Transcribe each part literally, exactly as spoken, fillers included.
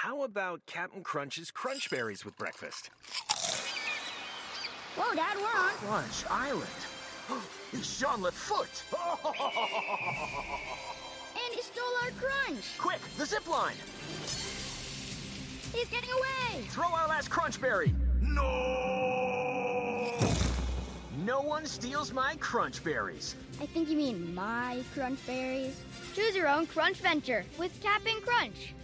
How about Captain Crunch's Crunch Berries with breakfast? Whoa, Dad, we're on Crunch Island. It's Jean Lefoot. And he stole our crunch. Quick, the zip line. He's getting away. Throw our last Crunch Berry. No! No one steals my Crunch Berries. I think you mean my crunch berries. Choose your own crunch venture with Cap'n Crunch.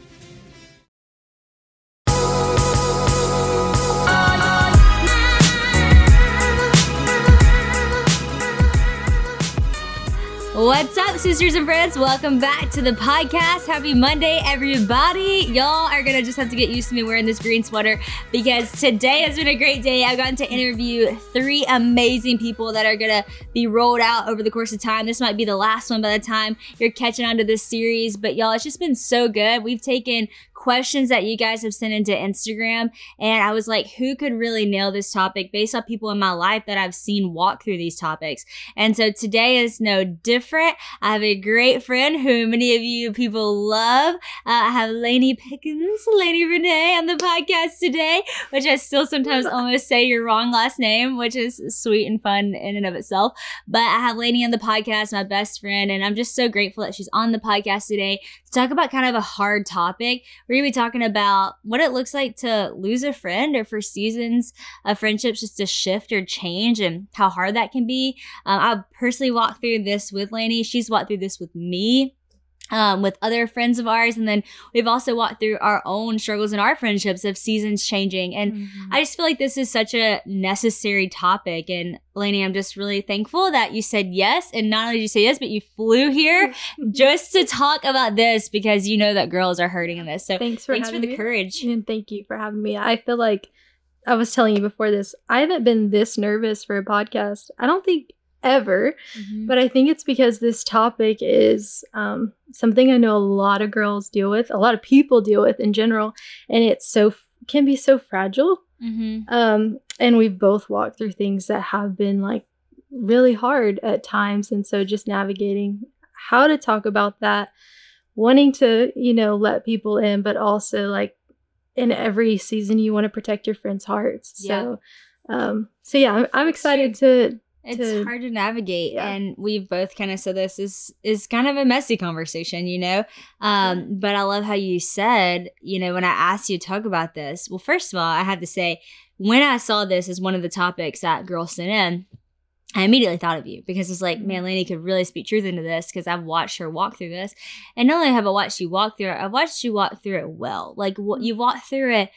What's up, sisters and friends? Welcome back to the podcast. Happy Monday, everybody. Y'all are going to just have to get used to me wearing this green sweater because today has been a great day. I've gotten to interview three amazing people that are going to be rolled out over the course of time. This might be the last one by the time you're catching on to this series. But y'all, it's just been so good. We've taken questions that you guys have sent into Instagram, and I was like, who could really nail this topic based on people in my life that I've seen walk through these topics? And so today is no different. I have a great friend who many of you people love. Uh, I have Lainey Pickens, Lainey Renee on the podcast today, which I still sometimes almost say your wrong last name, which is sweet and fun in and of itself. But I have Lainey on the podcast, my best friend, and I'm just so grateful that she's on the podcast today to talk about kind of a hard topic. We're going to be talking about what it looks like to lose a friend or for seasons of friendships just to shift or change and how hard that can be. Um, I personally walked through this with Lainey. She's walked through this with me. Um, with other friends of ours. And then we've also walked through our own struggles in our friendships of seasons changing. And mm-hmm. I just feel like this is such a necessary topic. And Lainey, I'm just really thankful that you said yes. And not only did you say yes, but you flew here just to talk about this because you know that girls are hurting in this. So thanks for, thanks for the me. courage. And thank you for having me. I feel like I was telling you before this, I haven't been this nervous for a podcast. I don't think ever, mm-hmm. but I think it's because this topic is um, something I know a lot of girls deal with, a lot of people deal with in general, and it's so can be so fragile. Mm-hmm. Um, and we've both walked through things that have been like really hard at times, and so just navigating how to talk about that, wanting to you know let people in, but also like in every season you want to protect your friends' hearts. Yeah. So, um, so yeah, I'm, I'm excited to. It's to, hard to navigate, yeah. and we've both kind of said this is is kind of a messy conversation, you know. Um, yeah. But I love how you said, you know, when I asked you to talk about this. Well, first of all, I have to say, when I saw this as one of the topics that girls sent in, I immediately thought of you because it's like, man, Lainey could really speak truth into this because I've watched her walk through this, and not only have I watched you walk through it, I've watched you walk through it well. Like what you walked through it.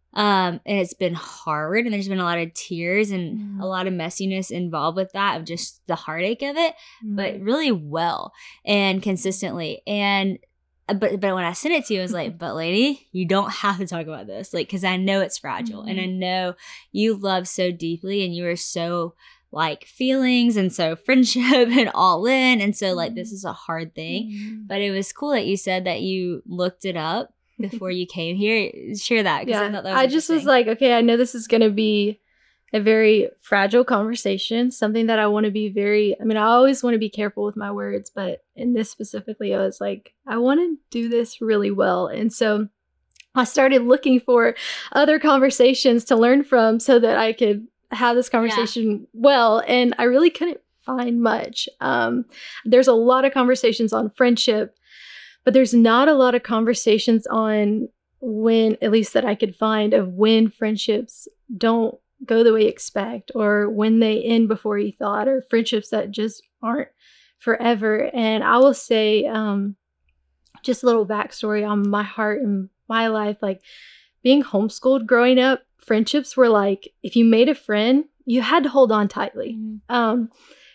Um, and it's been hard, and there's been a lot of tears and mm. a lot of messiness involved with that of just the heartache of it, mm. but really well and consistently. And but but when I sent it to you, I was like, but lady, you don't have to talk about this, like, because I know it's fragile, mm. and I know you love so deeply, and you are so like feelings and so friendship and all in, and so like this is a hard thing. Mm. But it was cool that you said that you looked it up before you came here. Share that. Yeah, I, thought that was I just was like, okay, I know this is going to be a very fragile conversation, something that I want to be very, I mean, I always want to be careful with my words, but in this specifically, I was like, I want to do this really well. And so I started looking for other conversations to learn from so that I could have this conversation yeah. well. And I really couldn't find much. Um, there's a lot of conversations on friendship, but there's not a lot of conversations on when, at least that I could find, of when friendships don't go the way you expect, or when they end before you thought, or friendships that just aren't forever. And I will say, um, just a little backstory on my heart and my life, like being homeschooled growing up, friendships were like, if you made a friend, you had to hold on tightly. Mm-hmm. Um,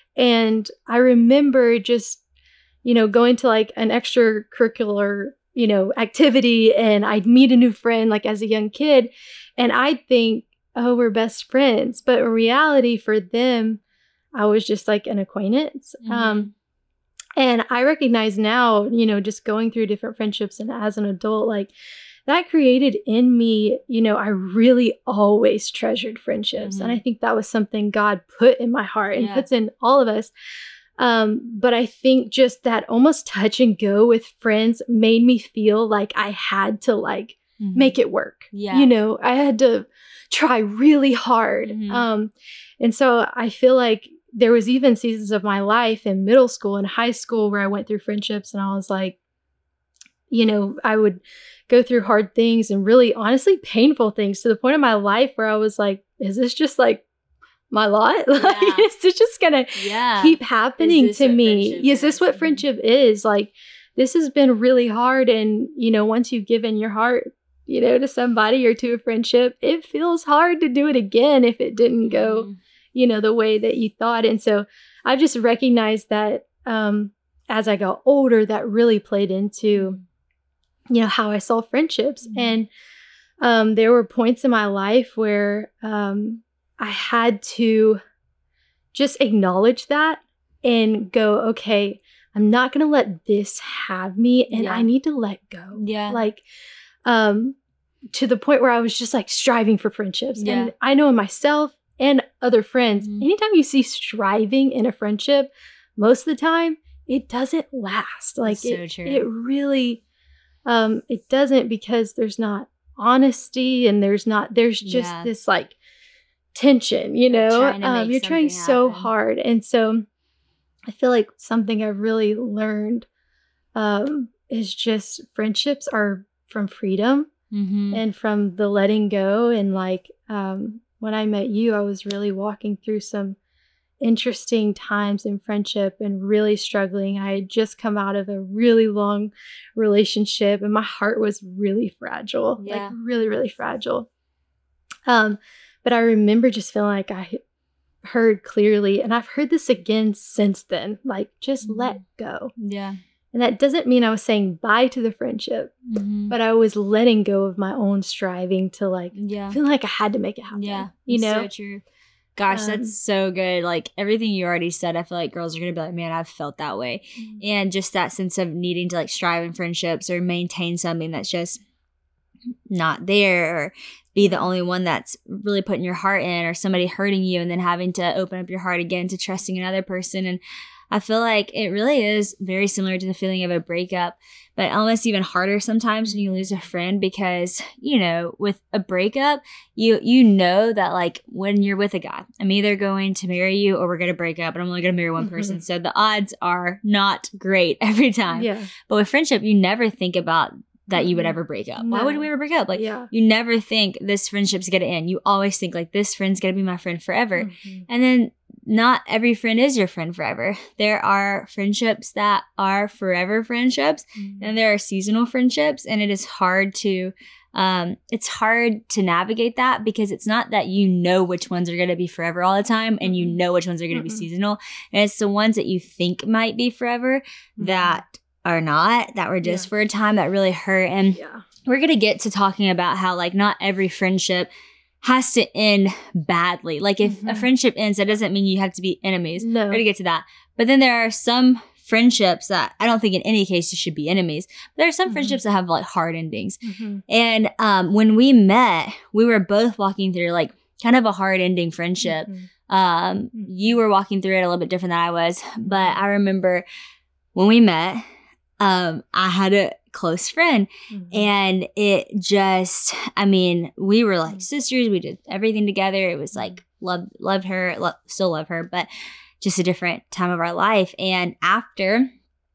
and I remember just you know, going to like an extracurricular, you know, activity, and I'd meet a new friend like as a young kid, and I'd think, oh, we're best friends. But in reality for them, I was just like an acquaintance. Mm-hmm. Um, and I recognize now, you know, just going through different friendships and as an adult, like that created in me, you know, I really always treasured friendships. Mm-hmm. And I think that was something God put in my heart and yeah. puts in all of us. Um, but I think just that almost touch and go with friends made me feel like I had to like mm-hmm. make it work. Yeah. You know, I had to try really hard. Mm-hmm. Um, and so I feel like there was even seasons of my life in middle school and high school where I went through friendships and I was like, you know, I would go through hard things and really honestly painful things to the point of my life where I was like, is this just like my lot? Like, Yeah. is this just gonna Yeah. keep happening this to what me? friendship Is this is? what Mhm. friendship is? Like, this has been really hard. And, you know, once you've given your heart, you know, to somebody or to a friendship, it feels hard to do it again if it didn't go, Mhm. you know, the way that you thought. And so I just recognized that um, as I got older, that really played into, you know, how I saw friendships. Mhm. And um, there were points in my life where um, I had to just acknowledge that and go, okay, I'm not going to let this have me and Yeah. I need to let go. Yeah. Like, um, to the point where I was just like striving for friendships. Yeah. And I know in myself and other friends, Mhm. anytime you see striving in a friendship, most of the time it doesn't last. Like So it, true. it really, um, it doesn't because there's not honesty and there's not, there's just Yeah. this like tension, you You're know, trying to um, make you're trying something so happen. hard. And so I feel like something I've really learned um, is just friendships are from freedom Mhm. and from the letting go. And like um, when I met you, I was really walking through some interesting times in friendship and really struggling. I had just come out of a really long relationship and my heart was really fragile, Yeah. like really, really fragile. Um, but I remember just feeling like I heard clearly, and I've heard this again since then, like just Mhm. let go. Yeah. And that doesn't mean I was saying bye to the friendship, Mhm. but I was letting go of my own striving to like Yeah. feel like I had to make it happen. Yeah. You know? So true. Gosh, Um, that's so good. Like everything you already said, I feel like girls are gonna be like, man, I've felt that way. And just that sense of needing to like strive in friendships or maintain something that's just not there, or be the only one that's really putting your heart in, or somebody hurting you and then having to open up your heart again to trusting another person. And I feel like it really is very similar to the feeling of a breakup, but almost even harder sometimes when you lose a friend, because, you know, with a breakup, you you know that like when you're with a guy, I'm either going to marry you or we're going to break up, and I'm only going to marry one Mhm. person. So the odds are not great every time. Yeah. But with friendship, you never think about that you would Mhm. ever break up. Why would No. we ever break up? Like, Yeah. you never think this friendship's going to end. You always think like this friend's going to be my friend forever. Mhm. And then not every friend is your friend forever. There are friendships that are forever friendships, and there are seasonal friendships, and it is hard to um it's hard to navigate that, because it's not that you know which ones are going to be forever all the time and you Mm-mm. know which ones are going to be Mm-mm. seasonal, and it's the ones that you think might be forever Mhm. that are not, that were just Yeah. for a time, that really hurt. And Yeah. we're going to get to talking about how like not every friendship has to end badly. Like if a Mhm. friendship ends, that doesn't mean you have to be enemies. No. We're going to get to that. But then there are some friendships that I don't think in any case you should be enemies. But there are some Mhm. friendships that have like hard endings. Mhm. And um, when we met, we were both walking through like kind of a hard ending friendship. Mhm. Um, Mhm. you were walking through it a little bit different than I was. But I remember when we met, um, I had a close friend, Mhm. and it just, I mean, we were like Mhm. sisters. We did everything together. It was like, love, loved her, lo- still love her, but just a different time of our life. And after,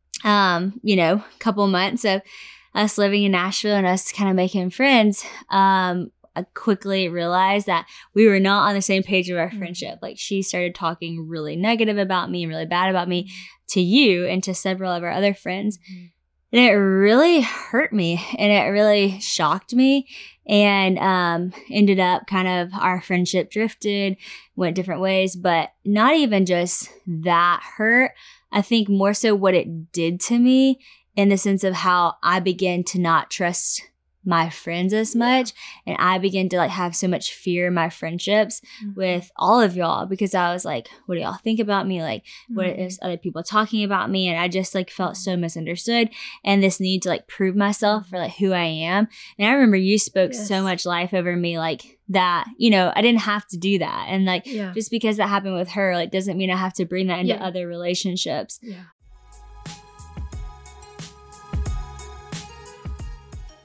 um, you know, a couple months of us living in Nashville and us kind of making friends, um, I quickly realized that we were not on the same page of our Mhm. friendship. Like she started talking really negative about me and really bad about me to you and to several of our other friends. Mhm. And it really hurt me, and it really shocked me, and um, ended up kind of our friendship drifted, went different ways, but not even just that hurt. I think more so what it did to me, in the sense of how I began to not trust my friends as much, and I began to like have so much fear in my friendships Mhm. with all of y'all, because I was like, what do y'all think about me? Like, what Mhm. is other people talking about me? And I just like felt so misunderstood, and this need to like prove myself for like who I am. And I remember you spoke so Yes. much life over me, like that, you know, I didn't have to do that. And like, Yeah. just because that happened with her, like doesn't mean I have to bring that into Yeah. other relationships. Yeah.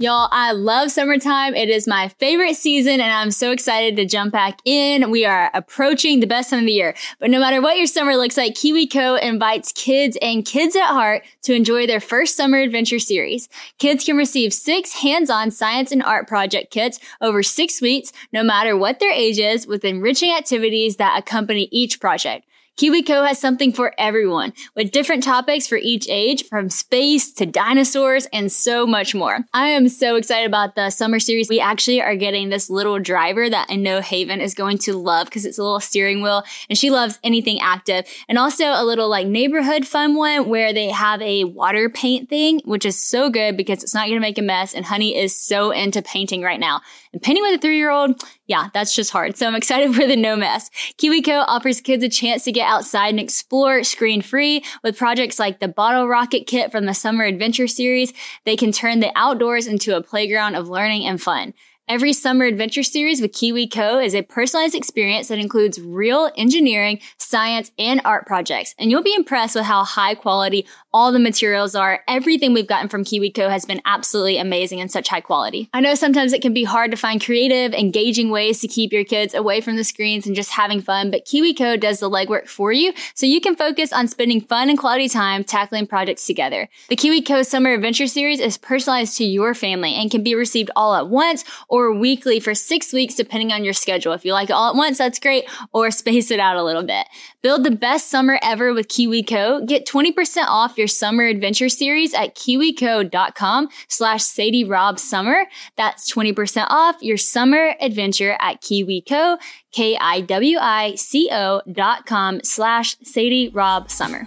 Y'all, I love summertime. It is my favorite season, and I'm so excited to jump back in. We are approaching the best time of the year. But no matter what your summer looks like, KiwiCo invites kids and kids at heart to enjoy their first summer adventure series. Kids can receive six hands-on science and art project kits over six weeks, no matter what their age is, with enriching activities that accompany each project. KiwiCo has something for everyone, with different topics for each age, from space to dinosaurs and so much more. I am so excited about the summer series. We actually are getting this little driver that I know Haven is going to love because it's a little steering wheel and she loves anything active. And also a little like neighborhood fun one where they have a water paint thing, which is so good because it's not going to make a mess. And Honey is so into painting right now. And painting with a three-year-old, yeah, that's just hard. So I'm excited for the no mess. KiwiCo offers kids a chance to get outside and explore screen-free with projects like the Bottle Rocket Kit from the Summer Adventure Series. They can turn the outdoors into a playground of learning and fun. Every summer adventure series with KiwiCo is a personalized experience that includes real engineering, science, and art projects. And you'll be impressed with how high quality all the materials are. Everything we've gotten from KiwiCo has been absolutely amazing and such high quality. I know sometimes it can be hard to find creative, engaging ways to keep your kids away from the screens and just having fun, but KiwiCo does the legwork for you so you can focus on spending fun and quality time tackling projects together. The KiwiCo Summer Adventure Series is personalized to your family and can be received all at once or weekly for six weeks, depending on your schedule. If you like it all at once, that's great, or space it out a little bit. Build the best summer ever with KiwiCo. Get twenty percent off your summer adventure series at kiwico.com slash Sadie Rob Summer. That's twenty percent off your summer adventure at KiwiCo, K-I-W-I-C-O dot com slash Sadie Rob Summer.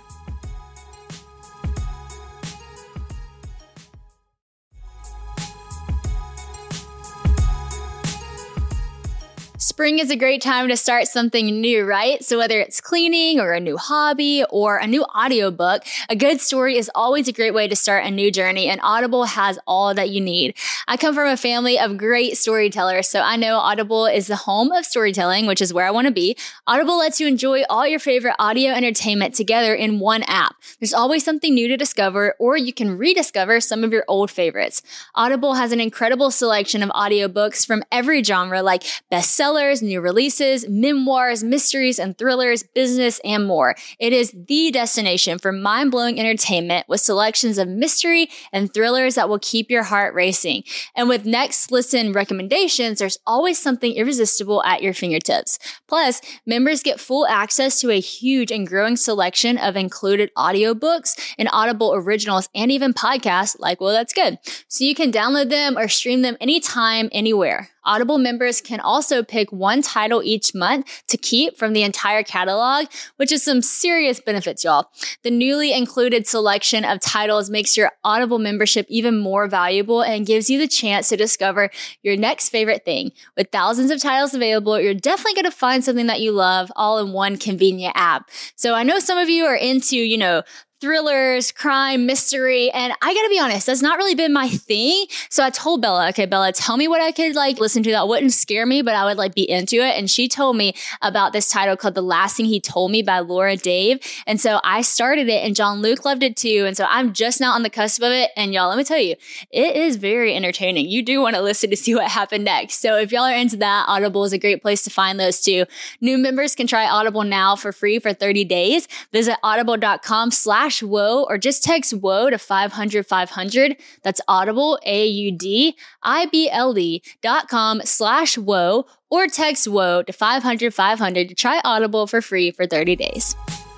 Spring is a great time to start something new, right? So whether it's cleaning or a new hobby or a new audiobook, a good story is always a great way to start a new journey, and Audible has all that you need. I come from a family of great storytellers, so I know Audible is the home of storytelling, which is where I want to be. Audible lets you enjoy all your favorite audio entertainment together in one app. There's always something new to discover, or you can rediscover some of your old favorites. Audible has an incredible selection of audiobooks from every genre, like bestsellers, new releases, memoirs, mysteries and thrillers, business, and more. It is the destination for mind-blowing entertainment with selections of mystery and thrillers that will keep your heart racing. And with Next Listen recommendations, there's always something irresistible at your fingertips. Plus, members get full access to a huge and growing selection of included audiobooks and Audible originals and even podcasts like Well, That's Good. So you can download them or stream them anytime, anywhere. Audible members can also pick one title each month to keep from the entire catalog, which is some serious benefits, y'all. The newly included selection of titles makes your Audible membership even more valuable and gives you the chance to discover your next favorite thing. With thousands of titles available, you're definitely going to find something that you love all in one convenient app. So I know some of you are into, you know, thrillers, crime, mystery, and I gotta be honest, that's not really been my thing. So I told Bella, okay, Bella, tell me what I could like listen to that wouldn't scare me, but I would like be into it. And she told me about this title called The Last Thing He Told Me by Laura Dave. And so I started it and John Luke loved it too. And so I'm just now on the cusp of it. And y'all, let me tell you, it is very entertaining. You do want to listen to see what happened next. So if y'all are into that, Audible is a great place to find those too. New members can try Audible now for free for thirty days. Visit audible.com slash whoa or just text whoa to five hundred five hundred. That's Audible, A U D I B L E dot com slash whoa or text whoa to five hundred five hundred to try Audible for free for thirty days.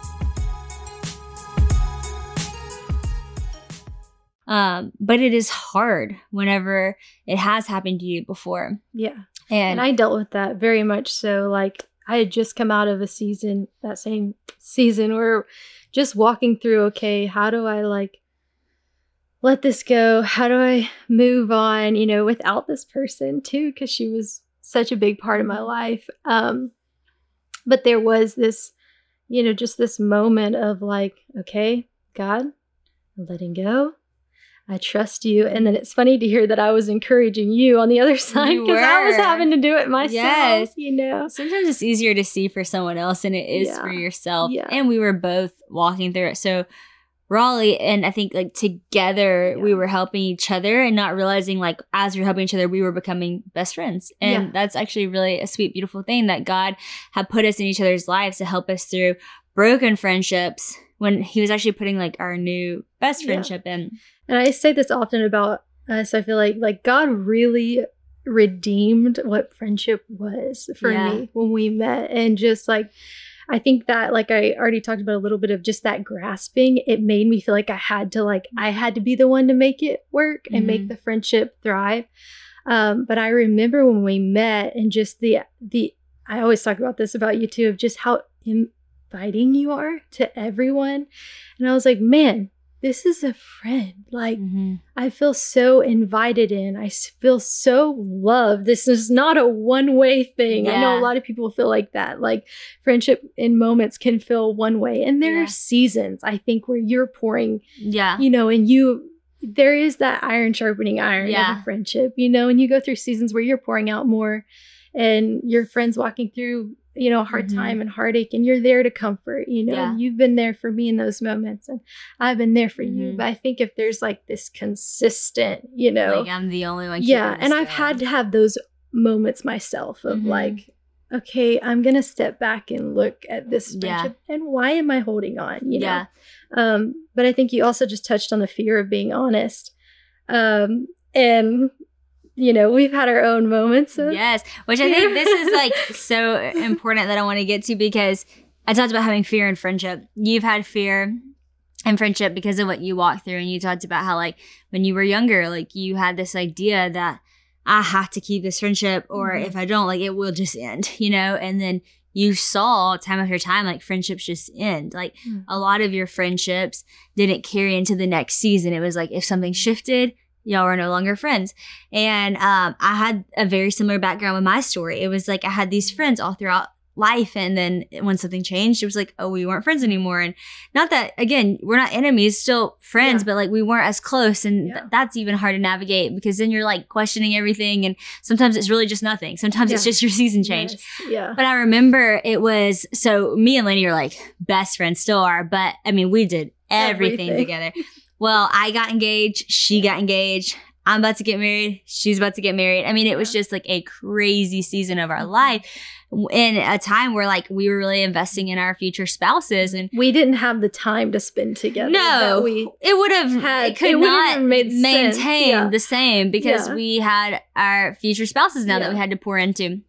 Um, but it is hard whenever it has happened to you before. Yeah. And, and I dealt with that very much so. Like, I had just come out of a season, that same season where just walking through, okay, how do I like let this go? How do I move on, you know, without this person too? Because she was such a big part of my life. Um, but there was this, you know, just this moment of like, okay, God, I'm letting go. I trust you. And then it's funny to hear that I was encouraging you on the other side because I was having to do it myself. Yes. You know, sometimes it's easier to see for someone else than it is yeah. for yourself. Yeah. And we were both walking through it. So Raleigh, and I think like together Yeah. we were helping each other and not realizing like as we were helping each other, we were becoming best friends. And Yeah. that's actually really a sweet, beautiful thing that God had put us in each other's lives to help us through broken friendships when he was actually putting like our new best Yeah. friendship in. And I say this often about us. I feel like like God really redeemed what friendship was for Yeah. me when we met. And just like, I think that, like I already talked about a little bit of just that grasping, it made me feel like I had to like, I had to be the one to make it work and Mhm. make the friendship thrive. Um, but I remember when we met and just the, the, I always talk about this about you too, of just how inviting you are to everyone. And I was like, man, this is a friend. Like, Mm-hmm. I feel so invited in. I s- feel so loved. This is not a one-way thing. I know Yeah. a lot of people feel like that. Like friendship in moments can feel one way. And there Yeah. are seasons, I think, where you're pouring, Yeah. you know, and you, there is that iron sharpening iron of Yeah. a friendship, you know, and you go through seasons where you're pouring out more and your friends walking through, you know, a hard Mhm. time and heartache, and you're there to comfort, you know, Yeah. you've been there for me in those moments and I've been there for you. Mhm. But I think if there's like this consistent, you know, Like I'm the only one. yeah. keeping And this I've had going. to have those moments myself of Mhm. like, okay, I'm going to step back and look at this Yeah. friendship and why am I holding on, you know? Yeah. Um, but I think you also just touched on the fear of being honest. Um, and, you know, we've had our own moments of, Yes, which I think this is like so important that I want to get to because I talked about having fear in friendship. You've had fear in friendship because of what you walked through, and you talked about how like when you were younger, like you had this idea that I have to keep this friendship, or Mhm. if I don't, like it will just end, you know. And then you saw time after time like friendships just end. Like Mhm. a lot of your friendships didn't carry into the next season. It was like if something shifted, y'all were no longer friends. And um, I had a very similar background with my story. It was like I had these friends all throughout life, and then when something changed, it was like, oh, we weren't friends anymore. And not that, again, we're not enemies, still friends, Yeah. but like we weren't as close. And Yeah. th- that's even hard to navigate because then you're like questioning everything, and sometimes it's really just nothing. Sometimes it's Yeah. just your season change. Yes, yeah. But I remember it was, so me and Lainey are like best friends, still are, but I mean, we did everything, Everything. together. Well, I got engaged, she got engaged, I'm about to get married, she's about to get married. I mean, it was just like a crazy season of our life in a time where like we were really investing in our future spouses. And We didn't have the time to spend together. no, that we it would have had- it could it wouldn't not have made sense, maintain yeah. the same because Yeah. we had our future spouses now that Yeah. we had to pour into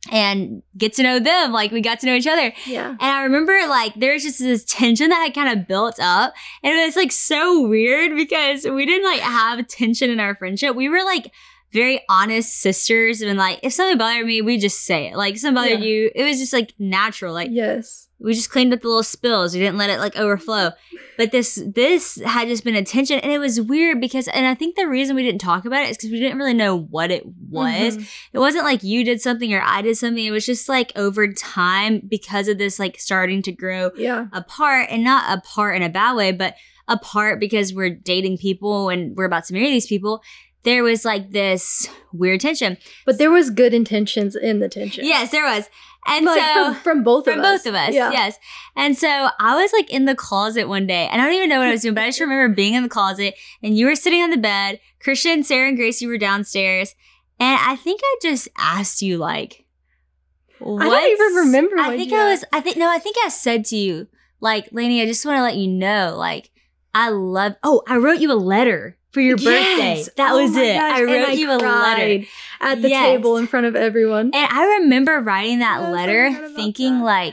and get to know them. Like we got to know each other. yeah. And I remember like there's just this tension that had kind of built up. And it was like so weird because we didn't like have tension in our friendship. We were like very honest sisters. And like if something bothered me, we just say it. Like if something bothered Yeah. you, it was just like natural. Like Yes. we just cleaned up the little spills. We didn't let it like overflow. But this this had just been a tension. And it was weird because, and I think the reason we didn't talk about it is because we didn't really know what it was. Mhm. It wasn't like you did something or I did something. It was just like over time because of this like starting to grow Yeah. apart, and not apart in a bad way, but apart because we're dating people and we're about to marry these people. There was like this weird tension. But there was good intentions in the tension. Yes, there was. And Like so from, from both from of us. both of us, Yeah. yes. And so I was like in the closet one day, and I don't even know what I was doing, but I just remember being in the closet, and you were sitting on the bed. Christian, Sarah, and Gracie were downstairs, and I think I just asked you like, I don't even what's- remember I what think you I was. asked. I think no. I think I said to you like, Lainey, I just want to let you know, like, I love. Oh, I wrote you a letter for your birthday. Yes. That Oh was my it. gosh. I And wrote you a letter. cried at the Yes. table in front of everyone. And I remember writing that Yes, I letter forgot about thinking that. like,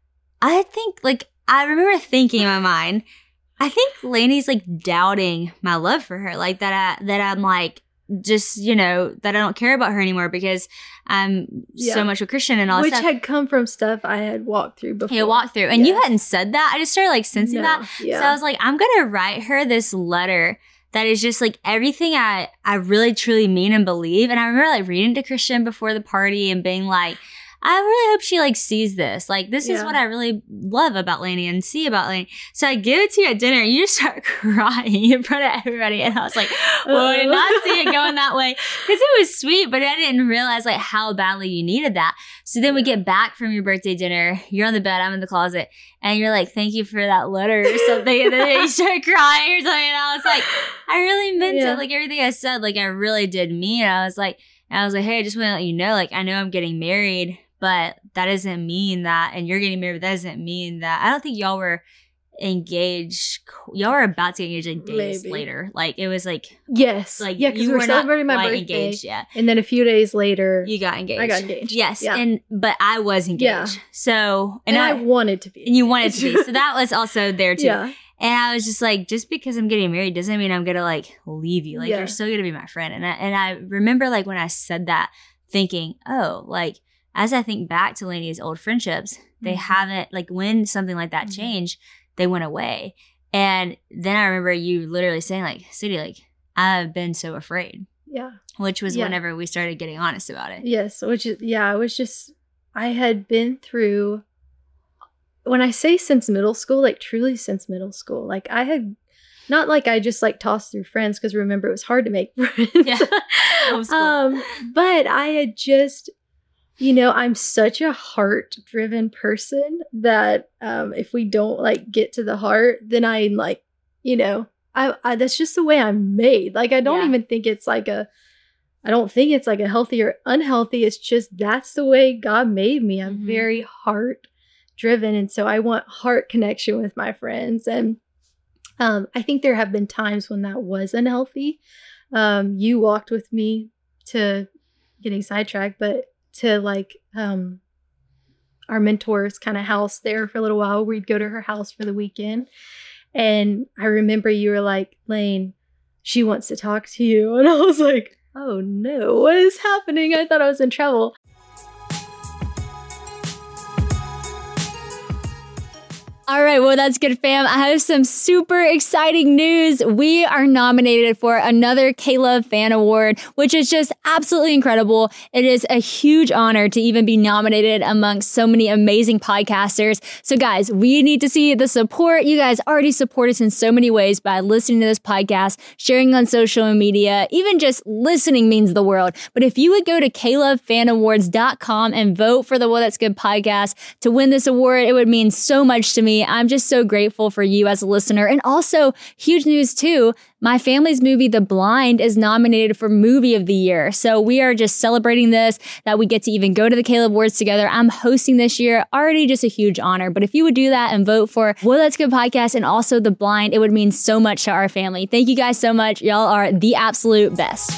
I think like, I remember thinking in my mind, I think Lainey's like doubting my love for her. Like that I, that I'm like, just, you know, that I don't care about her anymore because I'm Yeah. so much with Christian and all Which that stuff. had come from stuff I had walked through before. He walked through. And you Yes. hadn't said that. I just started like sensing No, that. Yeah. So I was like, I'm going to write her this letter that is just like everything I, I really truly mean and believe. And I remember like reading to Christian before the party and being like, I really hope she like sees this. Like, this is Yeah. what I really love about Lainey and see about Lainey. So I give it to you at dinner. And you just start crying in front of everybody. And I was like, well, I did not see it going that way. Because it was sweet, but I didn't realize like how badly you needed that. So then we get back from your birthday dinner. You're on the bed. I'm in the closet. And you're like, thank you for that letter or something. And then you start crying or something. And I was like, I really meant Yeah. it. Like everything I said, like I really did mean it. I was like, I was like, hey, I just want to let you know, like, I know I'm getting married, but that doesn't mean that, and you're getting married, but that doesn't mean that. I don't think y'all were engaged. Y'all were about to get engaged like days Maybe. later. Like it was like, Yes. like yeah, because you we were were celebrating not my quite birthday. engaged yet. And then a few days later, You got engaged. I got engaged. Yes, Yeah. and but I was engaged. Yeah. So and, and, I, I, wanted to be. and you wanted to be. So that was also there too. Yeah. And I was just like, just because I'm getting married doesn't mean I'm gonna like leave you. Like Yeah. you're still gonna be my friend. And I, and I remember like when I said that, thinking, oh, like as I think back to Lainey's old friendships, they Mhm. haven't like when something like that Mhm. changed, they went away. And then I remember you literally saying like, City, like I've been so afraid, Yeah. which was Yeah. whenever we started getting honest about it. Yes, which is yeah, I was just I had been through when I say since middle school, like truly since middle school. Like I had not like I just like tossed through friends because remember it was hard to make friends. Yeah. Homeschool. um, but I had just you know, I'm such a heart-driven person that um if we don't like get to the heart, then I'm like, you know, I, I that's just the way I'm made. Like I don't Yeah. even think it's like a I don't think it's like a healthy or unhealthy. It's just that's the way God made me. I'm Mhm. very heart driven. And so I want heart connection with my friends. And um, I think there have been times when that was unhealthy. Um, you walked with me to getting sidetracked, but to like um, our mentor's kind of house there for a little while. We'd go to her house for the weekend. And I remember you were like, Lane, she wants to talk to you. And I was like, oh no, what is happening? I thought I was in trouble. All right, well, that's good, fam. I have some super exciting news. We are nominated for another K-Love Fan Award, which is just absolutely incredible. It is a huge honor to even be nominated amongst so many amazing podcasters. So guys, we need to see the support. You guys already support us in so many ways by listening to this podcast, sharing on social media, even just listening means the world. But if you would go to K Love Fan Awards dot com and vote for the Well That's Good podcast to win this award, it would mean so much to me. I'm just so grateful for you as a listener. And also, huge news too, my family's movie, The Blind, is nominated for Movie of the Year. So we are just celebrating this, that we get to even go to the K-Love Awards together. I'm hosting this year. Already just a huge honor. But if you would do that and vote for Well That's Good podcast and also The Blind, it would mean so much to our family. Thank you guys so much. Y'all are the absolute best.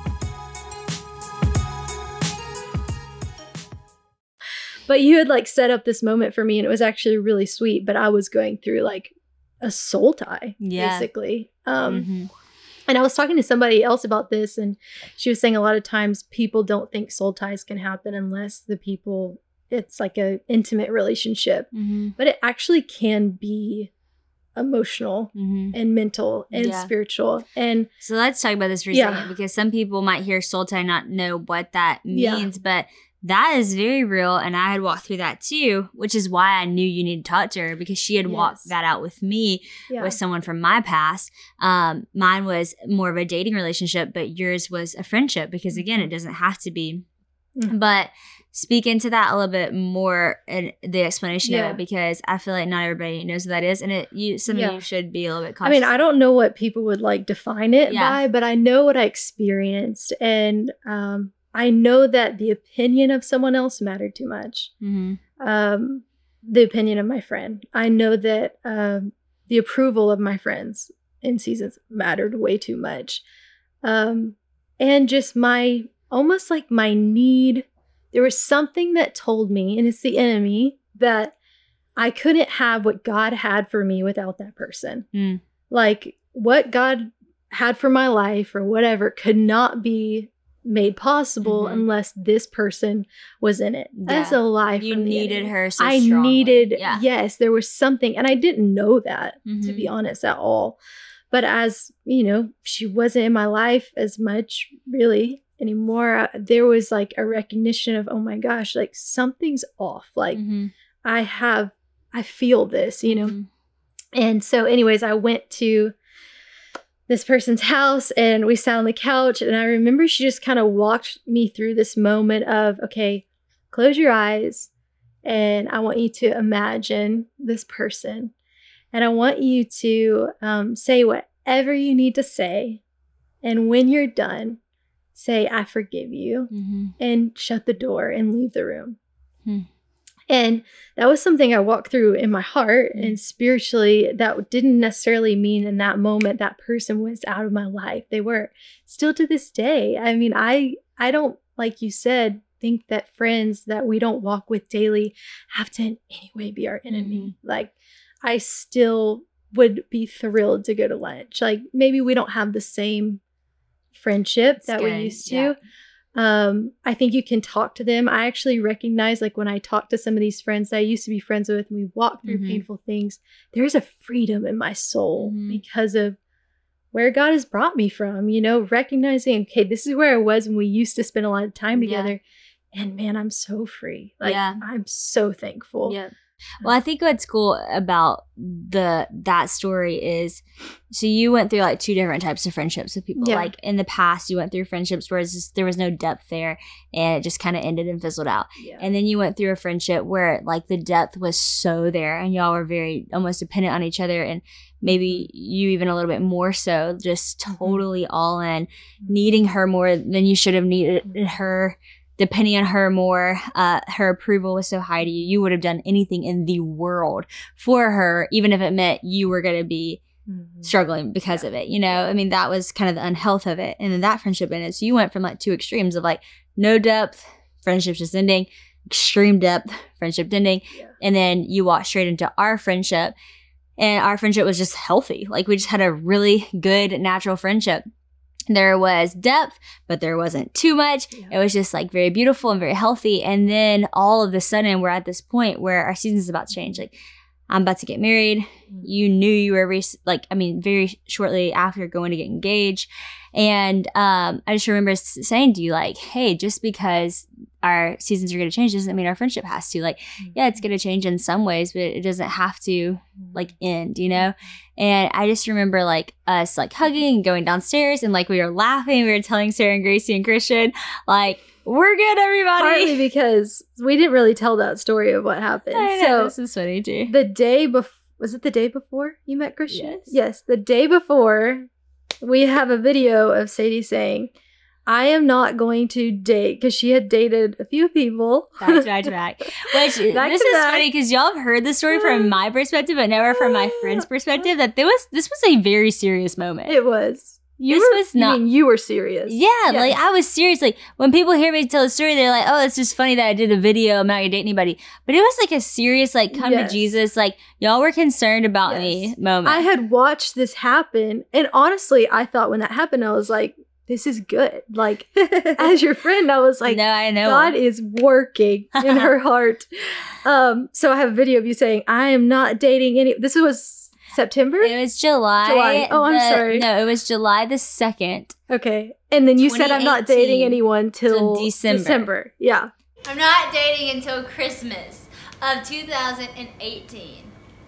But you had like set up this moment for me and it was actually really sweet. But I was going through like a soul tie, Yeah. basically. Um, Mhm. And I was talking to somebody else about this, and she was saying a lot of times people don't think soul ties can happen unless the people, it's like a intimate relationship. Mhm. But it actually can be emotional Mhm. and mental and Yeah. spiritual. And So let's talk about this for a Yeah. second, because some people might hear soul tie not know what that Yeah. means, but that is very real. And I had walked through that too, which is why I knew you needed to talk to her, because she had walked Yes. that out with me, yeah, with someone from my past. Um, mine was more of a dating relationship, but yours was a friendship, because again, it doesn't have to be. Mhm. But speak into that a little bit more in the explanation Yeah. of it, because I feel like not everybody knows what that is, and it you some Yeah. of you should be a little bit I cautious. mean, I don't know what people would like define it Yeah. by, but I know what I experienced. And um, I know that the opinion of someone else mattered too much. Mhm. Um, the opinion of my friend. I know that um, the approval of my friends in seasons mattered way too much. Um, and just my, almost like my need, there was something that told me, and it's the enemy, that I couldn't have what God had for me without that person. Mm. Like what God had for my life or whatever could not be made possible Mhm. unless this person was in it. That's Yeah. a lie. You from the needed enemy. her so I strongly. needed, Yeah. yes, there was something, and I didn't know that, to Mhm. be honest, at all. But as, you know, she wasn't in my life as much, really. anymore, there was like a recognition of, oh my gosh, like something's off. Like Mm-hmm. I have, I feel this, you know? Mm-hmm. And so anyways, I went to this person's house and we sat on the couch, and I remember she just kind of walked me through this moment of, okay, close your eyes and I want you to imagine this person, and I want you to um, say whatever you need to say, and when you're done, say, I forgive you, Mm-hmm. and shut the door and leave the room. Hmm. And that was something I walked through in my heart, Mm. and spiritually, that didn't necessarily mean in that moment that person was out of my life. They were still to this day. I mean, I I don't, like you said, think that friends that we don't walk with daily have to in any way be our enemy. Like, I still would be thrilled to go to lunch. Like, maybe we don't have the same friendship It's that good, we used to. yeah. Um, I think you can talk to them. I actually recognize, like, when I talk to some of these friends that I used to be friends with and we walk through Mhm. painful things, there's a freedom in my soul Mhm. because of where God has brought me from, you know, recognizing, okay, this is where I was when we used to spend a lot of time Yeah. together. And man, I'm so free. Like, Yeah. I'm so thankful. Yeah. Well, I think what's cool about the that story is, so you went through like two different types of friendships with people. Yeah. Like in the past, you went through friendships where it's just, there was no depth there, and it just kind of ended and fizzled out. Yeah. And then you went through a friendship where like the depth was so there, and y'all were very almost dependent on each other, and maybe you even a little bit more so, just totally all in, needing her more than you should have needed her. Depending on her more, uh, her approval was so high to you. You would have done anything in the world for her, even if it meant you were going to be Mhm. struggling because Yeah. of it. You know, I mean, that was kind of the unhealth of it. And then that friendship ended. So you went from like two extremes of like no depth, friendship just ending, extreme depth, friendship ending. Yeah. And then you walked straight into our friendship, and our friendship was just healthy. Like we just had a really good natural friendship. There was depth, but there wasn't too much. Yeah. It was just like very beautiful and very healthy. And then all of a sudden, we're at this point where our season's about to change. Like, I'm about to get married. Mhm. You knew you were, rec- like, I mean, very shortly after going to get engaged. And um, I just remember s- saying to you, like, hey, just because our seasons are going to change doesn't mean our friendship has to. Like, yeah, it's going to change in some ways, but it doesn't have to, like, end, you know? And I just remember, like, us, like, hugging and going downstairs, and, like, we were laughing. We were telling Sarah and Gracie and Christian, like, we're good, everybody. Partly because we didn't really tell that story of what happened. I know, so this is funny, too. the day before, was it the day before you met Christian? Yes. Yes, the day before, we have a video of Sadie saying, I am not going to date, because she had dated a few people. Back to back to back. Which, Back this to is back. funny because y'all have heard this story from my perspective, but never from my friend's perspective, that there was, this was a very serious moment. It was. You This were, was you not- mean you were serious. Yeah, Yes. like I was serious. Like when people hear me tell a story, they're like, "Oh, it's just funny that I did a video. I'm not gonna date anybody." But it was like a serious, like, come Yes. to Jesus. Like y'all were concerned about Yes. me moment. I had watched this happen, and honestly, I thought when that happened, I was like, this is good. Like, as your friend, I was like, no, I know. God is working in her heart. Um, so I have a video of you saying, I am not dating any. This was September? It was July. July. Oh, I'm the- sorry. No, it was July the second. Okay. And then you said, I'm not twenty dating eighteen anyone till till December. December. Yeah. I'm not dating until Christmas of two thousand eighteen.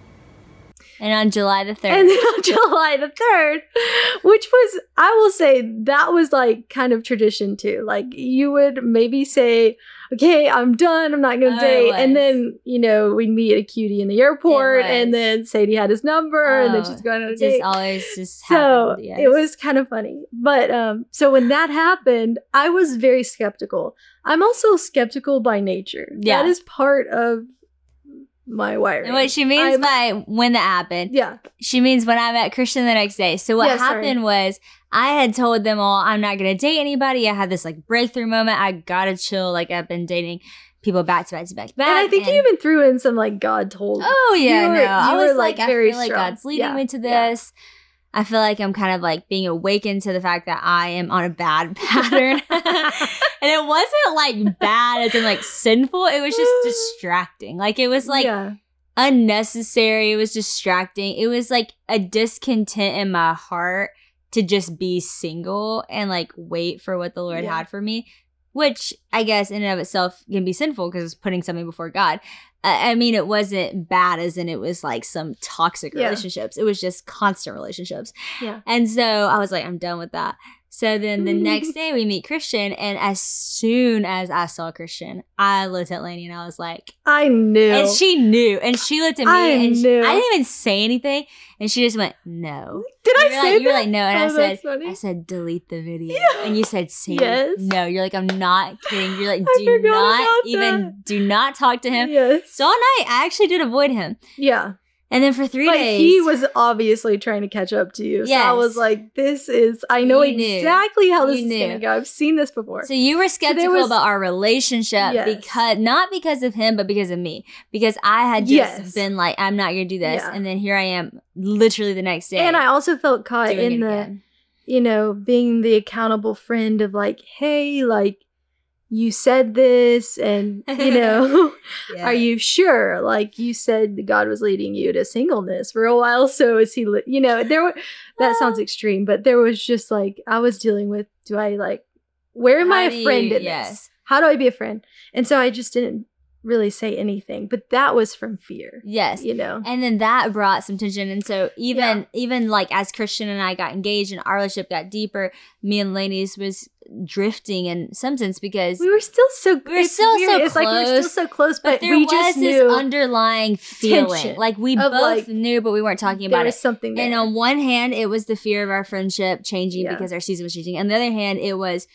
And on July the third. And then on July the third, which was, I will say, that was like kind of tradition too. Like you would maybe say, okay, I'm done. I'm not going to Oh, it date. And was. then, you know, we'd meet a cutie in the airport, It and was. then Sadie had his number, and then Oh, she's going on a it date. just always just So happened, yes. it was kind of funny. But um, so when that happened, I was very skeptical. I'm also skeptical by nature. Yeah. That is part of my wiring. And what she means I'm- by when that happened, Yeah. she means when I met Christian the next day. So what Yeah, sorry. happened was I had told them all I'm not going to date anybody. I had this like breakthrough moment. I got to chill. Like I've been dating people back to back to back to back. And I think you even threw in some like God told. Oh yeah, You were- no. I you was were, like, like, I very feel like strong. God's leading Yeah, me to yeah. this. I feel like I'm kind of like being awakened to the fact that I am on a bad pattern. And it wasn't like bad as in like sinful. It was just distracting. Like it was like yeah. unnecessary. It was distracting. It was like a discontent in my heart to just be single and like wait for what the Lord Yeah. had for me, which I guess in and of itself can be sinful because it's putting something before God. I mean, it wasn't bad as in it was like some toxic Yeah. relationships. It was just constant relationships. Yeah. And so I was like, I'm done with that. So then the next day we meet Christian. And as soon as I saw Christian, I looked at Lainey and I was like, I knew. and she knew. And she looked at me I and she, knew. I didn't even say anything. And she just went, no. Did I You were say like, that? you were like, no. And Oh, I said, that's funny. I said, delete the video. Yeah. And you said, save Yes. it. No, you're like, I'm not kidding. You're like, I do forgot not about even, that. do not talk to him. Yes. So all night, I actually did avoid him. Yeah. And then for three Like days. he was obviously trying to catch up to you. So I Yes. was like, this is, I know You knew. exactly how this You is knew. going to go. I've seen this before. So you were skeptical was- about our relationship Yes. because, not because of him, but because of me. Because I had just Yes. been like, I'm not going to do this. Yeah. And then here I am literally the next day. And I also felt caught doing in it the, again. you know, being the accountable friend of like, hey, like, you said this and, you know, are you sure? Like, you said that God was leading you to singleness for a while. So is he, li- you know, there were, that sounds extreme, but there was just like, I was dealing with, do I like, where am How I do a you- friend in yes. this? How do I be a friend? And so I just didn't really say anything, but that was from fear, Yes. you know? And then that brought some tension. And so even Yeah. even like as Christian and I got engaged and our relationship got deeper, me and Lainey's was drifting in some sense because We were still so We were it's still weird. so It's like we were still close, so close, but, but there we was just this knew underlying feeling. tension Like we of, both like, knew, but we weren't talking there about was it. something there. And on one hand, it was the fear of our friendship changing Yeah. because our season was changing. On the other hand, it was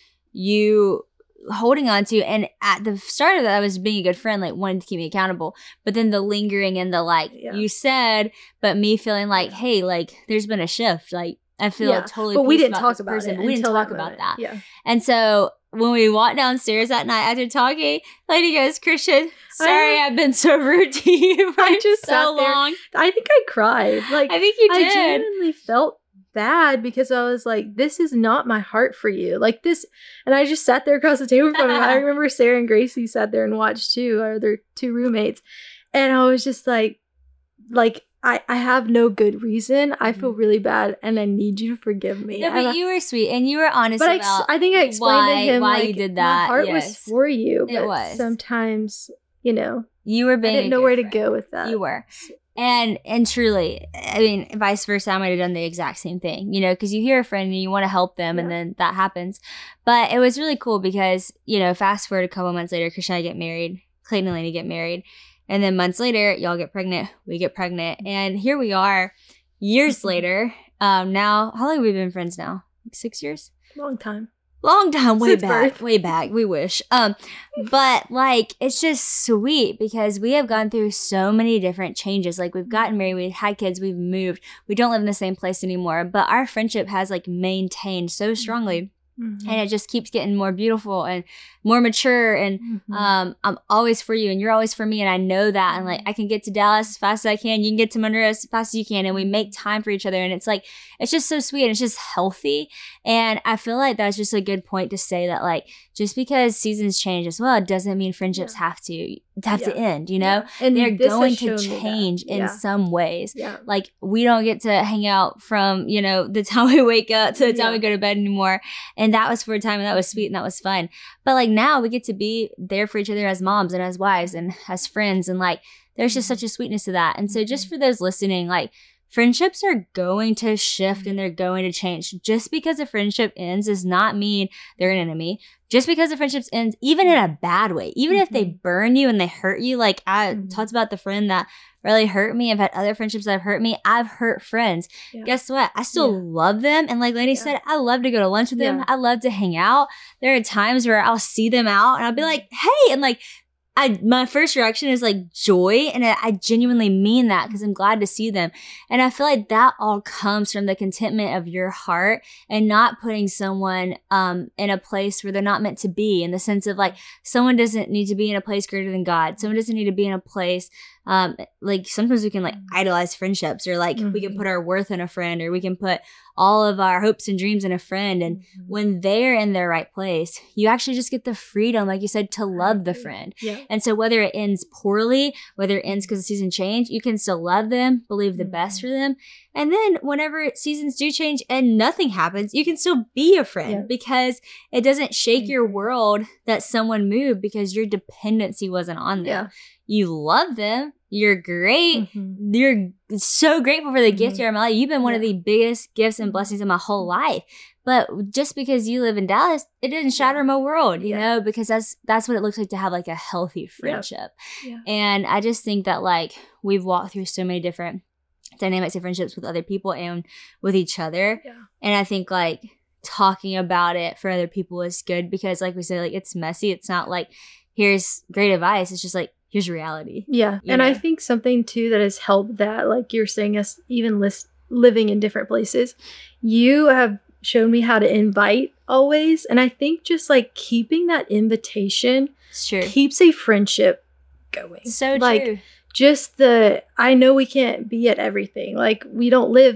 you holding on to, and at the start of that, I was being a good friend, like wanting to keep me accountable. But then the lingering and the like, Yeah. you said, but me feeling like, hey, like there's been a shift. Like I feel Yeah. totally but we peace didn't about talk this about person, it. but we didn't until talk that about moment. that. Yeah. And so when we walked downstairs that night after talking, Lady goes, Christian, sorry I- I've been so rude to you for I just sat so there. long. I think I cried. Like I think you I did. genuinely felt bad because I was like, this is not my heart for you. Like this, and I just sat there across the table from him. I remember Sarah and Gracie sat there and watched too, our other two roommates. And I was just like, like, I, I have no good reason. I feel really bad and I need you to forgive me. No, And but I- you were sweet and you were honest but I, ex- about I think I explained why- to him why like, you did my that, heart yes. was for you, It but was. sometimes, you know, you were I being didn't a know good where to friend. go with that. You were. And and truly, I mean, vice versa, I might have done the exact same thing, you know, because you hear a friend and you want to help them and Yeah. then that happens. But it was really cool because, you know, fast forward a couple months later, Christian and I get married, Clayton and Lainey get married. And then months later, y'all get pregnant, we get pregnant. And here we are years later. Um, now, how long have we been friends now? Like six years? Long time. Long time, way Since back, birth. way back. We wish. Um, but like it's just sweet because we have gone through so many different changes. Like we've gotten married, we've had kids, we've moved. We don't live in the same place anymore, but our friendship has like maintained so strongly, Mhm. and it just keeps getting more beautiful and more mature. And Mhm. um, I'm always for you, and you're always for me, and I know that. And like I can get to Dallas as fast as I can. You can get to Monroe as fast as you can, and we make time for each other. And it's like it's just so sweet, and it's just healthy. And I feel like that's just a good point to say that like just because seasons change as well, it doesn't mean friendships have to have to Yeah. end. You know, Yeah. And they're this has going to shown me that. change in Yeah. some ways. Yeah. Like we don't get to hang out from, you know, the time we wake up to the time Yeah. we go to bed anymore. And that was for a time and that was sweet and that was fun. But like now we get to be there for each other as moms and as wives and as friends. And like there's just such a sweetness to that. And so just for those listening, like friendships are going to shift and they're going to change. Just because a friendship ends does not mean they're an enemy. Just because the friendships ends, even in a bad way, even if they burn you and they hurt you, like I Mhm. talked about the friend that really hurt me. I've had other friendships that have hurt me. I've hurt friends. Yeah. Guess what? I still Yeah. love them. And like Lainey Yeah. said, I love to go to lunch with them. Yeah. I love to hang out. There are times where I'll see them out and I'll be like, hey, and like, I my first reaction is like joy, and I, I genuinely mean that because I'm glad to see them. And I feel like that all comes from the contentment of your heart and not putting someone um in a place where they're not meant to be, in the sense of like someone doesn't need to be in a place greater than God. Someone doesn't need to be in a place um like sometimes we can like idolize friendships, or like we can Mhm. put our worth in a friend, or we can put all of our hopes and dreams in a friend. And mm-hmm. when they're in their right place, you actually just get the freedom, like you said, to love the friend. Yeah. And so whether it ends poorly, whether it ends because the season changed, you can still love them, believe the mm-hmm. best for them. And then whenever seasons do change and nothing happens, you can still be a friend yeah. because it doesn't shake your world that someone moved because your dependency wasn't on them. Yeah. You love them. You're great. Mm-hmm. You're so grateful for the mm-hmm. gift you're in my life. You've been one yeah. of the biggest gifts and blessings in my whole life. But just because you live in Dallas, it didn't shatter my world, you yeah. know, because that's that's what it looks like to have like a healthy friendship. Yeah. Yeah. And I just think that like we've walked through so many different dynamics of friendships with other people and with each other. Yeah. And I think like talking about it for other people is good because like we said, like it's messy. It's not like here's great advice. It's just like here's reality. Yeah. And know? I think something too that has helped that, like you're saying, us even list, living in different places, you have shown me how to invite always. And I think just like keeping that invitation sure. keeps a friendship going. So like, true. Just the, I know we can't be at everything. Like we don't live,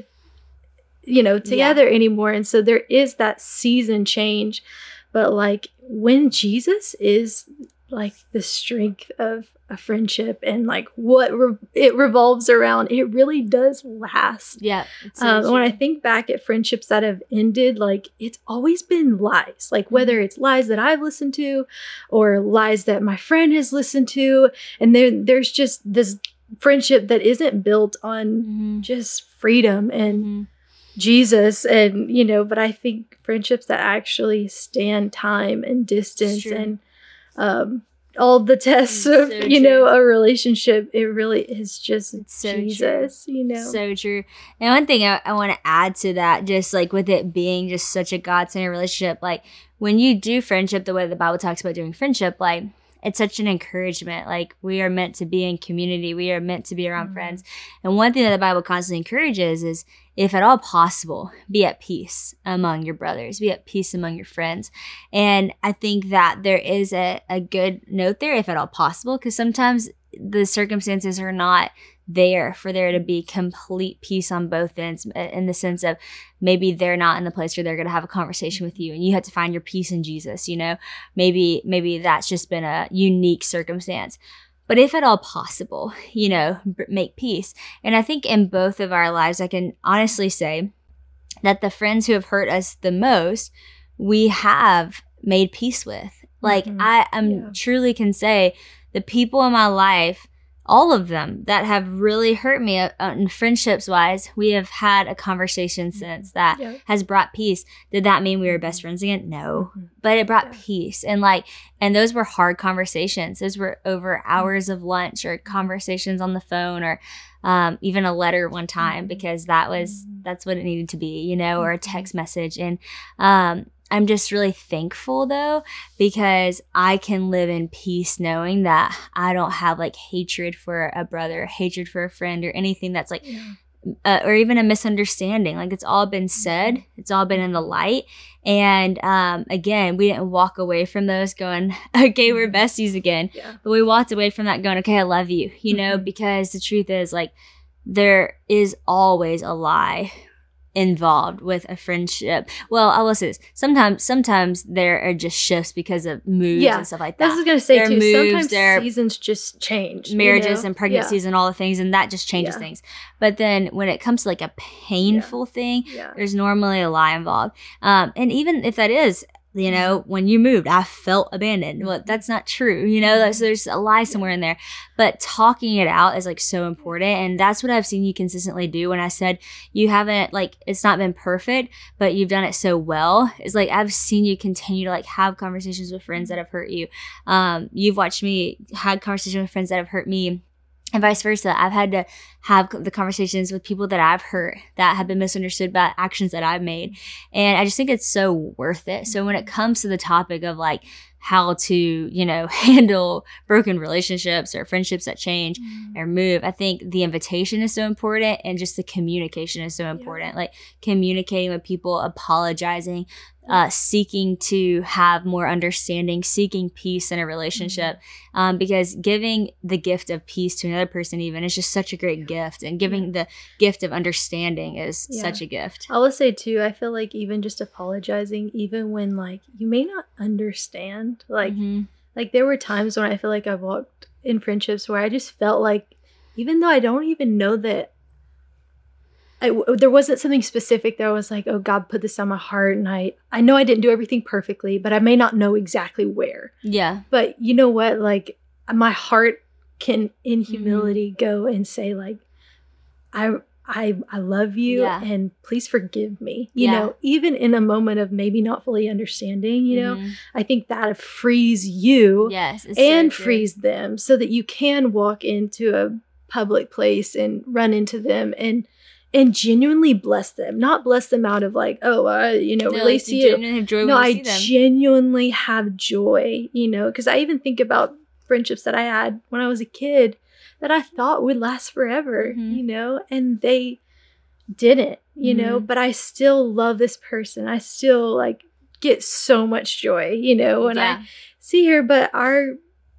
you know, together yeah. anymore. And so there is that season change. But like when Jesus is like the strength of a friendship and like what re- it revolves around, it really does last. Yeah. Um, when I think back at friendships that have ended, like it's always been lies, like whether it's lies that I've listened to or lies that my friend has listened to. And then there's just this friendship that isn't built on mm-hmm. just freedom and mm-hmm. Jesus and, you know, but I think friendships that actually stand time and distance and um, all the tests so of, true. you know, a relationship, it really is just so Jesus, true. you know. So true. And one thing I, I want to add to that, just like with it being just such a God-centered relationship, like when you do friendship the way the Bible talks about doing friendship, like it's such an encouragement. Like we are meant to be in community. We are meant to be around mm-hmm. friends. And one thing that the Bible constantly encourages is, if at all possible, be at peace among your brothers, be at peace among your friends. And I think that there is a, a good note there, if at all possible, because sometimes the circumstances are not there for there to be complete peace on both ends, in the sense of maybe they're not in the place where they're going to have a conversation with you and you have to find your peace in Jesus, you know, maybe, maybe that's just been a unique circumstance. But if at all possible, you know, make peace. And I think in both of our lives, I can honestly say that the friends who have hurt us the most, we have made peace with. Like mm-hmm. I am yeah. truly can say the people in my life, all of them that have really hurt me uh, in friendships wise, we have had a conversation since that yeah. has brought peace. Did that mean we were best friends again? No, mm-hmm. but it brought yeah. peace. And like, and those were hard conversations. Those were over hours of lunch or conversations on the phone or um, even a letter one time mm-hmm. because that was, that's what it needed to be, you know, or a text message. And, um, I'm just really thankful though, because I can live in peace knowing that I don't have like hatred for a brother, hatred for a friend or anything that's like, yeah. uh, or even a misunderstanding. Like it's all been said, it's all been in the light. And um, again, we didn't walk away from those going, okay, we're besties again. Yeah. But we walked away from that going, okay, I love you, you know, because the truth is like, there is always a lie involved with a friendship. Well, I will say this. Sometimes sometimes there are just shifts because of moves yeah, and stuff like that. I was going to say there too, moves, sometimes there seasons just change. Marriages you know? and pregnancies yeah. and all the things, and that just changes yeah. things. But then when it comes to like a painful yeah. thing, yeah. there's normally a lie involved. Um, and even if that is, you know, when you moved, I felt abandoned. Well, that's not true. You know, so there's a lie somewhere in there. But talking it out is like so important. And that's what I've seen you consistently do. When I said you haven't, like, it's not been perfect, but you've done it so well. It's like I've seen you continue to like have conversations with friends that have hurt you. Um, you've watched me had conversations with friends that have hurt me. And vice versa. I've had to have the conversations with people that I've hurt that have been misunderstood by actions that I've made. And I just think it's so worth it. So when it comes to the topic of like how to, you know, handle broken relationships or friendships that change mm. or move, I think the invitation is so important and just the communication is so important. Yeah. Like communicating with people, apologizing, uh, seeking to have more understanding, seeking peace in a relationship, mm-hmm. um, because giving the gift of peace to another person even is just such a great gift, and giving yeah. the gift of understanding is yeah. such a gift. I will say too, I feel like even just apologizing, even when like you may not understand, like mm-hmm. like there were times when I feel like I've walked in friendships where I just felt like, even though I don't even know that I, there wasn't something specific that I was like, oh, God put this on my heart, and I, I know I didn't do everything perfectly, but I may not know exactly where. Yeah. But you know what? Like, my heart can, in humility, mm-hmm. go and say, like, I I I love you, yeah. and please forgive me. You yeah. know, even in a moment of maybe not fully understanding, you mm-hmm. know, I think that frees you yes, and so frees them, so that you can walk into a public place and run into them and and genuinely bless them. Not bless them out of like, oh, uh, you know, no, release like you. Genuinely have joy no, when you I see them. genuinely have joy, you know, because I even think about friendships that I had when I was a kid that I thought would last forever, mm-hmm. you know, and they didn't, you mm-hmm. know, but I still love this person. I still like get so much joy, you know, when yeah. I see her, but our,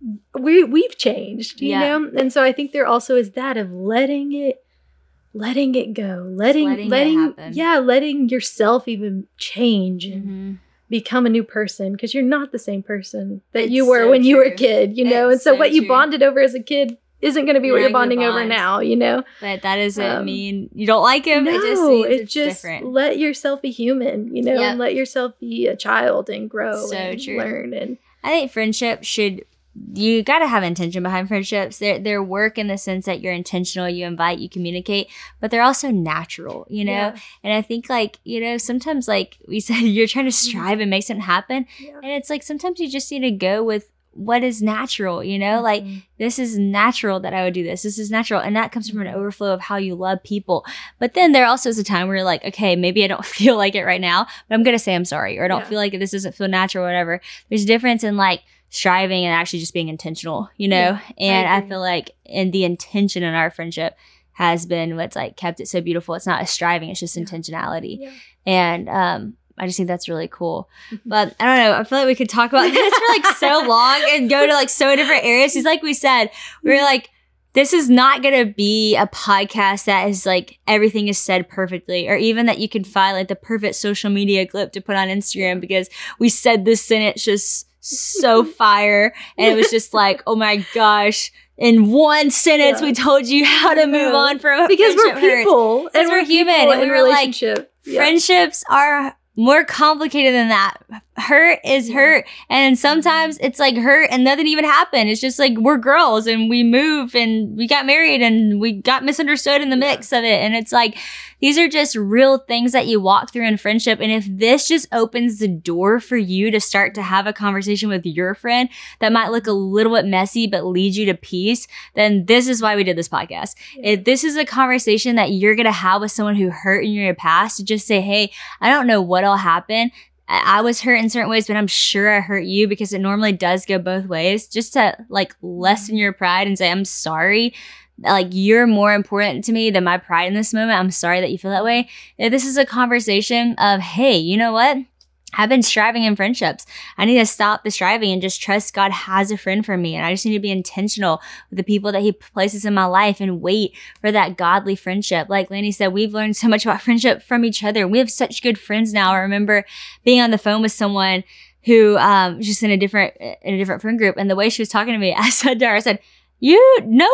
we, we've changed, you yeah. know? And so I think there also is that of letting it, letting it go, letting, letting, letting, it happen. yeah, letting yourself even change and mm-hmm. become a new person, because you're not the same person that it's you were so when true. you were a kid, you know? It's and so, so what you true. bonded over as a kid isn't going to be You're what you're not gonna bonding over bond. now, you know? But that doesn't Um, mean you don't like him. No, it just means it it's just different. let yourself be human, you know, Yep. and let yourself be a child and grow So and true. learn. And I think friendship should, you got to have intention behind friendships. They're, they're work in the sense that you're intentional, you invite, you communicate, but they're also natural, you know? Yeah. And I think like, you know, sometimes like we said, you're trying to strive and make something happen. Yeah. And it's like, sometimes you just need to go with what is natural, you know, like Mhm. this is natural that I would do this. This is natural. And that comes from an overflow of how you love people. But then there also is a time where you're like, okay, maybe I don't feel like it right now, but I'm going to say I'm sorry, or I don't Yeah. feel like this doesn't feel natural or whatever. There's a difference in like striving and actually just being intentional, you know? Yeah, and I I, agree. feel like in the intention in our friendship has been what's like kept it so beautiful. It's not a striving, it's just Yeah. intentionality. Yeah. And, um, I just think that's really cool. But I don't know. I feel like we could talk about this for like so long and go to like so different areas. Because like we said, we were like, this is not going to be a podcast that is like everything is said perfectly, or even that you can find like the perfect social media clip to put on Instagram because we said this sentence just so fire. And it was just like, oh my gosh. In one sentence, Yeah. we told you how to move Yeah. on from a because we're friendship hurts. people Because and we're we're human, people and we in were like, relationship. Yeah. Friendships are more complicated than that. Hurt is Yeah. hurt. And sometimes it's like hurt and nothing even happened. It's just like we're girls and we move and we got married and we got misunderstood in the mix of it. And it's like, these are just real things that you walk through in friendship. And if this just opens the door for you to start to have a conversation with your friend that might look a little bit messy but lead you to peace, then this is why we did this podcast. Yeah. If this is a conversation that you're going to have with someone who hurt in your past, to just say, hey, I don't know what all happened. I I was hurt in certain ways, but I'm sure I hurt you, because it normally does go both ways. Just to like lessen your pride and say, I'm sorry. Like, you're more important to me than my pride in this moment. I'm sorry that you feel that way. If this is a conversation of, hey, you know what? I've been striving in friendships. I need to stop the striving and just trust God has a friend for me. And I just need to be intentional with the people that he places in my life and wait for that godly friendship. Like Lanny said, we've learned so much about friendship from each other. We have such good friends now. I remember being on the phone with someone who um, was just in a different, in a different friend group. And the way she was talking to me, I said to her, I said, you, no,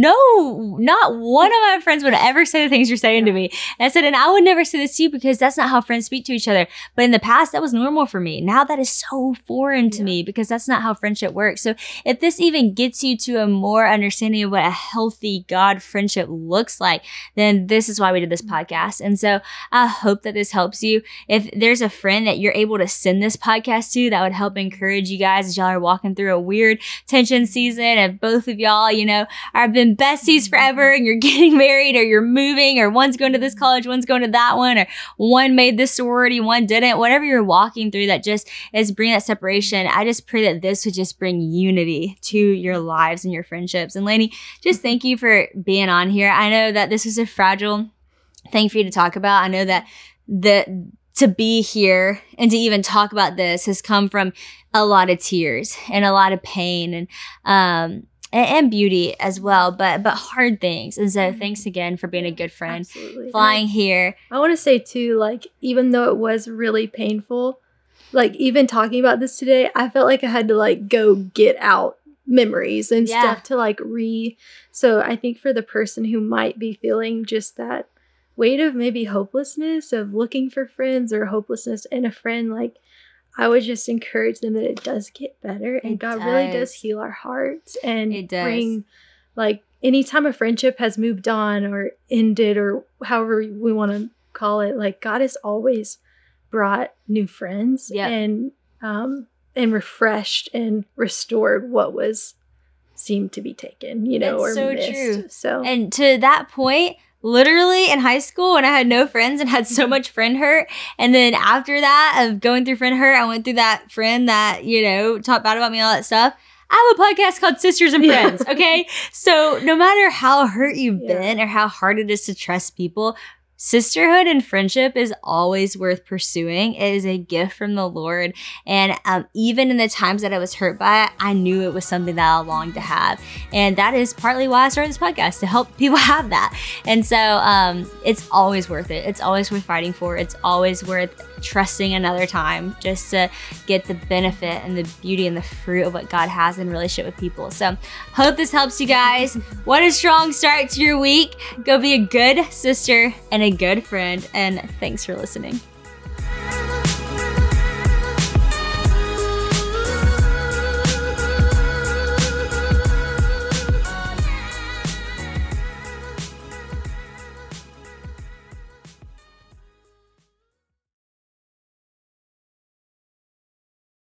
no, not one of my friends would ever say the things you're saying to me. And I said, and I would never say this to you because that's not how friends speak to each other. But in the past, that was normal for me. Now that is so foreign to Yeah. me because that's not how friendship works. So if this even gets you to a more understanding of what a healthy God friendship looks like, then this is why we did this podcast. And so I hope that this helps you. If there's a friend that you're able to send this podcast to, that would help encourage you guys as y'all are walking through a weird tension season. And both of y'all, you know, have been besties forever and you're getting married or you're moving or one's going to this college, one's going to that one, or one made this sorority, one didn't, whatever you're walking through that just is bringing that separation. I just pray that this would just bring unity to your lives and your friendships. And Laney, just thank you for being on here. I know that this is a fragile thing for you to talk about. I know that the to be here and to even talk about this has come from a lot of tears and a lot of pain and um and, and beauty as well, but but hard things. And so thanks again for being a good friend. Absolutely. Flying And I, here. I want to say too, like, even though it was really painful, like even talking about this today, I felt like I had to like go get out memories and Yeah. stuff to like re. So I think for the person who might be feeling just that weight of maybe hopelessness of looking for friends or hopelessness in a friend, like I would just encourage them that it does get better and It God really does does. heal our hearts and It does. bring, like, anytime a friendship has moved on or ended or however we want to call it, like God has always brought new friends Yep. and um and refreshed and restored what was seemed to be taken, you know, That's or so missed. true. So And to that point, literally in high school when I had no friends and had so much friend hurt. And then after that of going through friend hurt, I went through that friend that, you know, talked bad about me, all that stuff. I have a podcast called Sisters and Yeah. Friends. Okay. So no matter how hurt you've Yeah. been or how hard it is to trust people, sisterhood and friendship is always worth pursuing. It is a gift from the Lord. And um, even in the times that I was hurt by it, I knew it was something that I longed to have. And that is partly why I started this podcast, to help people have that. And so um, it's always worth it. It's always worth fighting for. It's always worth trusting another time just to get the benefit and the beauty and the fruit of what God has in relationship with people. So hope this helps you guys. What a strong start to your week. Go be a good sister and a good friend. And thanks for listening.